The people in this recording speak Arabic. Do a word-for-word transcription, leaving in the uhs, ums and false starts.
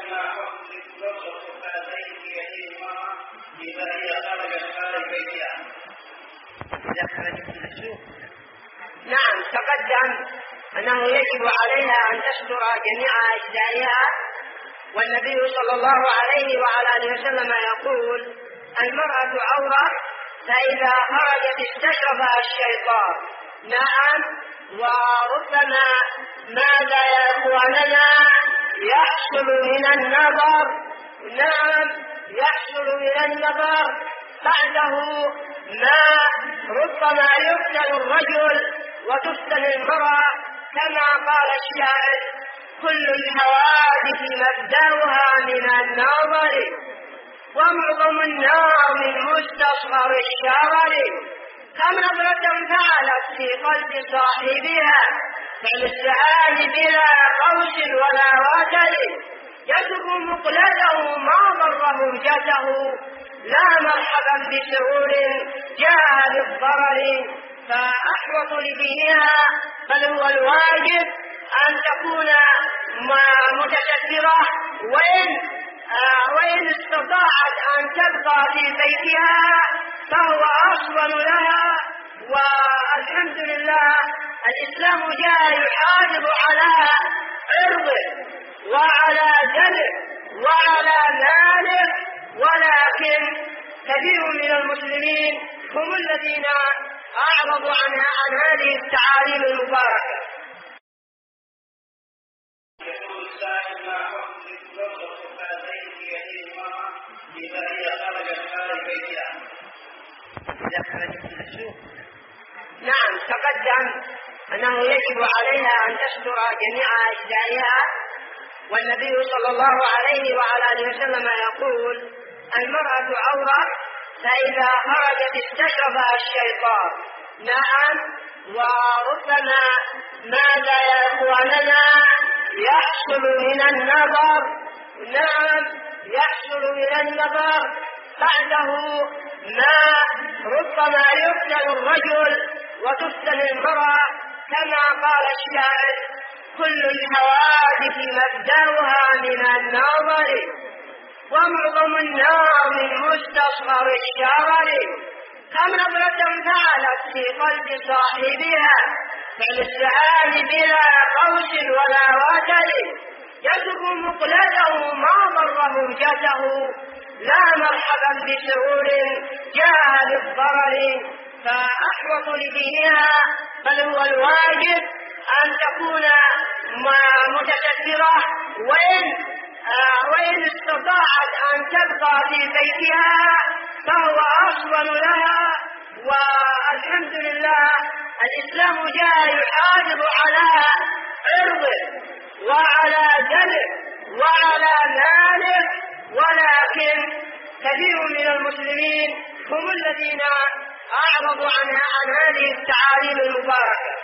ما حكم لبس الخفازين في يد المرأة إذا هي خرجت خارج بيتها؟ إذا خرجت من السوق. نعم، تقدم أنه يجب عليها أن تستر جميع أجزائها، والنبي صلى الله عليه وعلى آله وسلم يقول: المرأة عورة فإذا خرجت استشرفها الشيطان. نعم، وربما ماذا يا إخواننا يحصل من النظر، نعم يحصل من النظر بعده ما ربما يفتن الرجل وتفتن المرأة، كما قال الشاعر: كل الحوادث مبدأها من النظر، ومعظم النار من مستصغر الشرر. كم نظرة فعلت في قلب صاحبها، فالسعاد بلا قوس ولا وتر، يترك مقلته ما ضره جته، لا مرحبا بسرور جاء بالضرر. فأحوط لدينها بل هو الواجب أن تكون متسترة، وإن آه وإن استطاعت أن تبقى في بيتها فهو أصون لها. والحمد لله الإسلام جاء يحافظ على عرضه وعلى دمه وعلى ماله، ولكن كثير من المسلمين هم الذين أعرضوا عنها عن هذه التعاليم المباركة. يقول السائل: ما حكم لبس الخفازين في يد المرأة إذا هي خرجت خارج بيتها؟ إذا خرجت من السوق. نعم، تقدم أنه يجب عليها أن تستر جميع أجزائها، والنبي صلى الله عليه وعلى آله وسلم يقول: المرأة عورة فإذا خرجت استشرفها الشيطان. نعم، وربما ماذا يا إخواننا يحصل من النظر، نعم يحصل من النظر بعده ما ربما يفتن الرجل وتفتن المرأة، كما قال الشاعر: كل الحوادث مبدأها من النظر، ومعظم النار من مستصغر الشرر. كم نظرة فعلت في قلب صاحبها، فالسعاد بلا قوس ولا وتر، يترك مقلته ما ضره جته، لا مرحبا بسرور جاء بالضرر. فأحوط لدينها بل هو الواجب أن تكون متسترة، وإن آه وإن استطاعت أن تبقى في بيتها فهو أصون لها. والحمد لله الإسلام جاء يحافظ على عرضه وعلى دمه وعلى ماله، ولكن كثير من المسلمين هم الذين أعرضوا عنها عن هذه التعاليم المباركة.